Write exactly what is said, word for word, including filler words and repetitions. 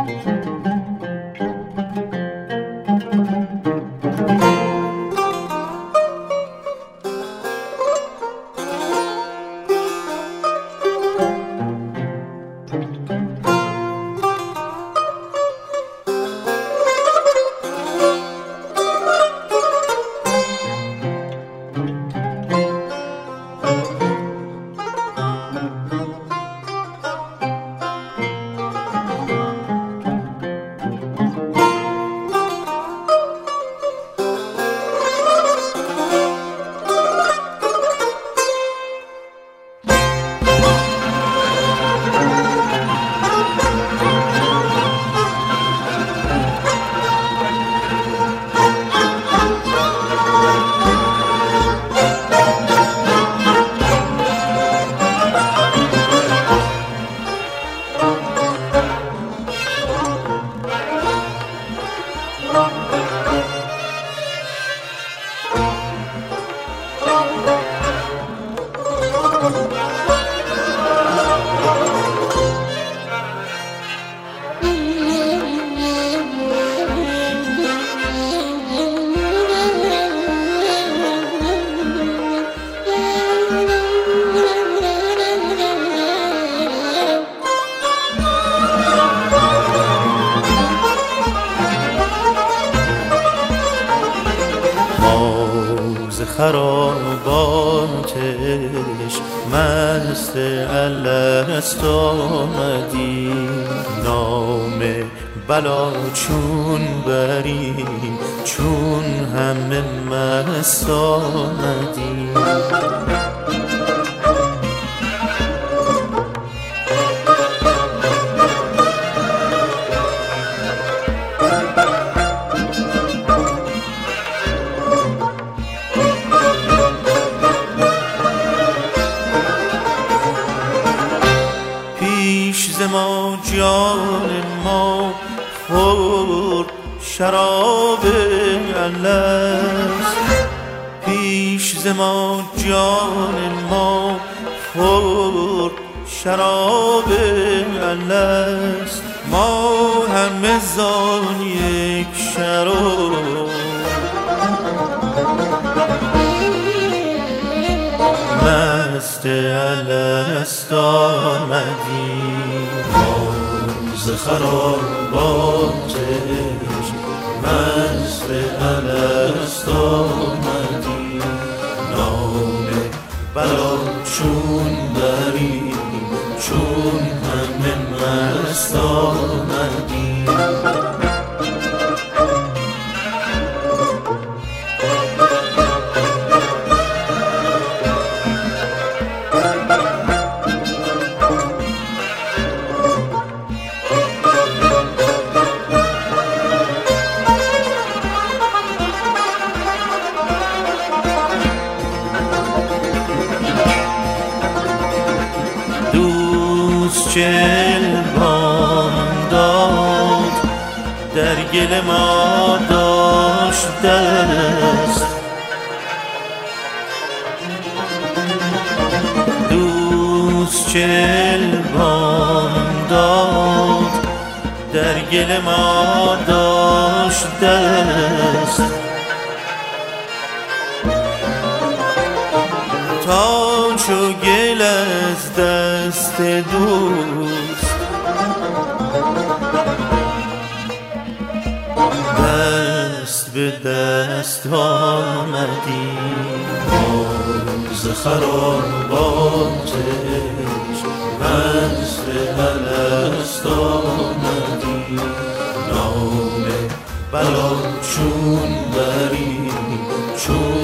خراباتش مست الست آمدی، نام بلا چون بریم چون همه مست آمدی. ما جان ما خورد شراب الست، پیش ز ما جان ما خورد شراب الست. ما همه زان یک شراب مست الست آمدیم. ز خراباتش مست الست آمدیم، نام بلا چون بریم چون همه مست آمدیم. چل بام داد در گل ما داشت دست، دوست چل بام داد در گل ما داشت دست. تا چو گل از دست دوست دست به دست آمدیم. ز خراباتش مست الست آمدیم، نام بلا چون بریم چون